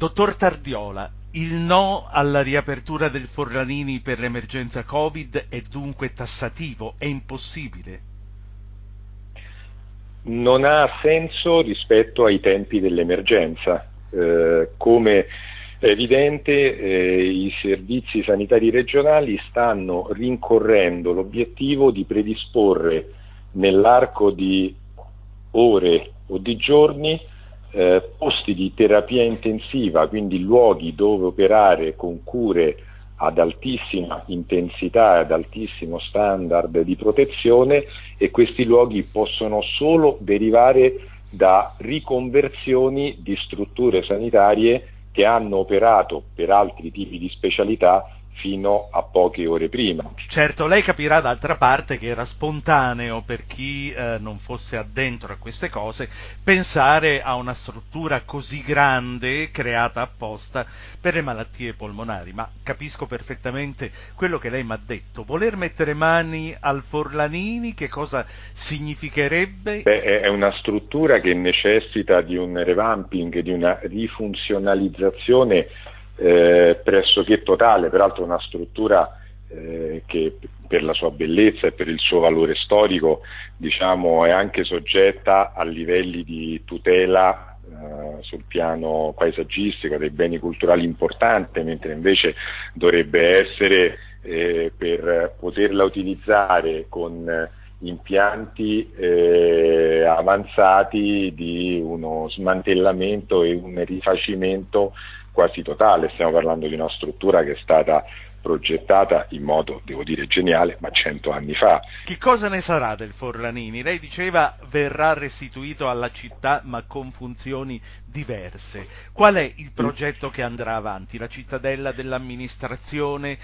Dottor Tardiola, il no alla riapertura del Forlanini per l'emergenza Covid è dunque tassativo, è impossibile? Non ha senso rispetto ai tempi dell'emergenza. Come è evidente, i servizi sanitari regionali stanno rincorrendo l'obiettivo di predisporre nell'arco di ore o di giorni posti di terapia intensiva, quindi luoghi dove operare con cure ad altissima intensità e ad altissimo standard di protezione, e questi luoghi possono solo derivare da riconversioni di strutture sanitarie che hanno operato per altri tipi di specialità fino a poche ore prima. Certo, lei capirà d'altra parte che era spontaneo per chi non fosse addentro a queste cose pensare a una struttura così grande creata apposta per le malattie polmonari, ma capisco perfettamente quello che lei mi ha detto. Voler mettere mani al Forlanini che cosa significherebbe? È una struttura che necessita di un revamping, di una rifunzionalizzazione pressoché totale, peraltro una struttura che per la sua bellezza e per il suo valore storico, diciamo, è anche soggetta a livelli di tutela sul piano paesaggistico dei beni culturali importanti, mentre invece dovrebbe essere per poterla utilizzare con impianti avanzati di uno smantellamento e un rifacimento quasi totale. Stiamo parlando di una struttura che è stata progettata in modo, devo dire, geniale, ma 100 anni fa. Che cosa ne sarà del Forlanini? Lei diceva verrà restituito alla città ma con funzioni diverse. Qual è il progetto che andrà avanti? La cittadella dell'amministrazione,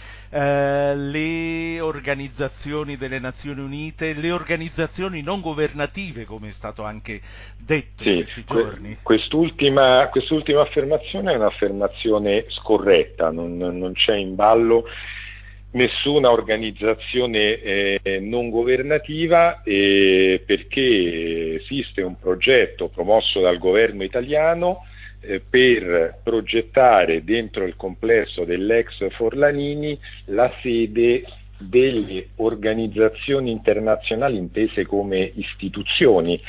le organizzazioni delle Nazioni Unite, le organizzazioni non governative, come è stato anche detto in Sì, questi giorni? quest'ultima affermazione è un'affermazione scorretta, non c'è in ballo nessuna organizzazione non governativa, perché esiste un progetto promosso dal governo italiano per progettare dentro il complesso dell'ex Forlanini la sede delle organizzazioni internazionali intese come istituzioni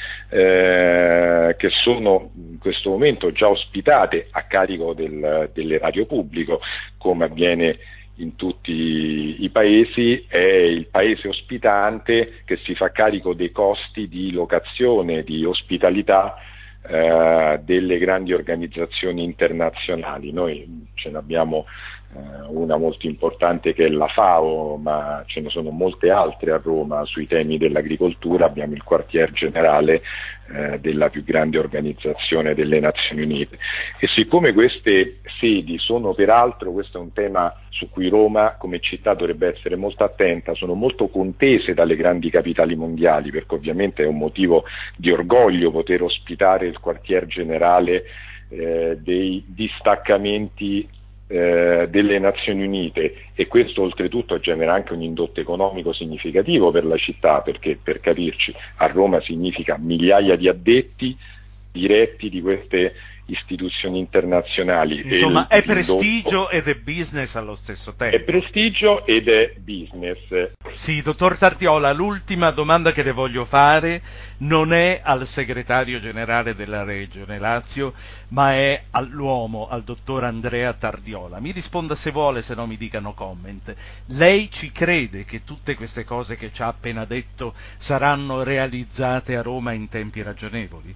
che sono in questo momento già ospitate a carico dell'erario pubblico, come avviene in tutti i paesi. È il paese ospitante che si fa carico dei costi di locazione, di ospitalità delle grandi organizzazioni internazionali. Noi ce ne abbiamo una molto importante che è la FAO, ma ce ne sono molte altre a Roma sui temi dell'agricoltura. Abbiamo il quartier generale della più grande organizzazione delle Nazioni Unite, e siccome queste sedi sono, peraltro, questo è un tema su cui Roma come città dovrebbe essere molto attenta, sono molto contese dalle grandi capitali mondiali, perché ovviamente è un motivo di orgoglio poter ospitare il quartier generale dei distaccamenti delle Nazioni Unite, e questo oltretutto genera anche un indotto economico significativo per la città, perché, per capirci, a Roma significa migliaia di addetti diretti di queste istituzioni internazionali. Insomma, è L'indotto prestigio ed è business allo stesso è tempo. prestigio ed è business. Sì, dottor Tardiola, l'ultima domanda che le voglio fare non è al segretario generale della Regione Lazio, ma è all'uomo, al dottor Andrea Tardiola. Mi risponda se vuole, se no mi dica no comment. Lei ci crede che tutte queste cose che ci ha appena detto saranno realizzate a Roma in tempi ragionevoli?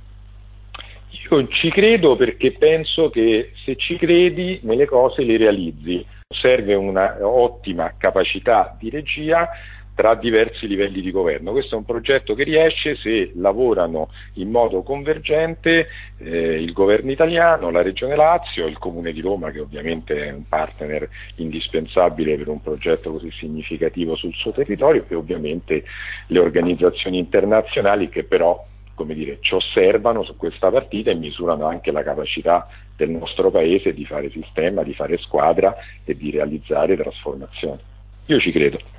Io ci credo, perché penso che se ci credi nelle cose le realizzi. Serve una ottima capacità di regia tra diversi livelli di governo. Questo è un progetto che riesce se lavorano in modo convergente il governo italiano, la Regione Lazio, il Comune di Roma, che ovviamente è un partner indispensabile per un progetto così significativo sul suo territorio, e ovviamente le organizzazioni internazionali, che però, come dire, ci osservano su questa partita e misurano anche la capacità del nostro paese di fare sistema, di fare squadra e di realizzare trasformazioni. Io ci credo.